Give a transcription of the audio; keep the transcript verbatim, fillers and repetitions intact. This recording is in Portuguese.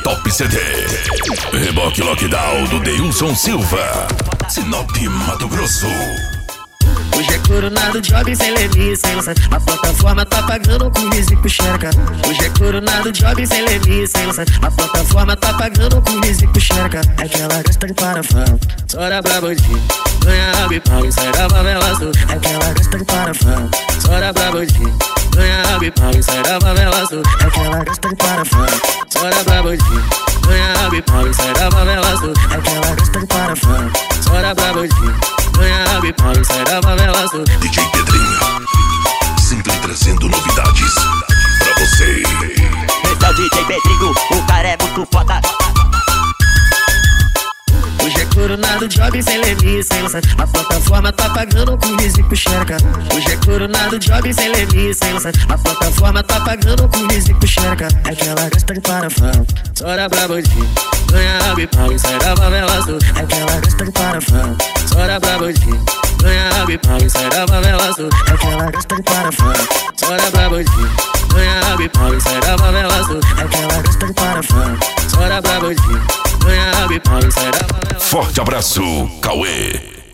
Top C D. Reboque Lockdown do Deilson Silva. Sinop, Mato Grosso. Hoje é coronado, joga sem lemir, sem lança. A plataforma tá pagando com risco xereca. Hoje é coronado, joga sem lemir, sem lança. A plataforma tá pagando com risco xereca. É que ela gosta de parafão, sora pra bandido. Ganha água e pau e sai da favela azul. É que ela gosta de parafão, sora pra bandido. Ganha água e pau e sai da favela azul. É que ela gosta de parafão, sora pra bandido. Ganha água e pau e sai da favela azul. É que ela gosta de parafão, sora pra bandido. Ganha água e pau e sai da favela azul. D J Pedrinho, sempre trazendo novidades pra você. Esse é o D J Pedrinho, o cara é muito foda. Hoje é coronado, joga sem lemir, sem lança. A plataforma tá pagando com risco xereca. Hoje é coronado, joga sem lemir, sem lança. A plataforma tá pagando com risco xereca. É que ela gosta de parafão, sora pra bandido. Ganha água e pau e sai da favela azul. É que ela gosta de parafão, sora pra bandido. Ganha água e pau e sai da favela azul. É que ela gosta de parafão, sora pra bandido. Ganha água e pau e sai da favela azul. É que ela gosta de parafão, sora pra bandido. Ganha água e pau e sai da favela azul. Forte abraço, Cauê.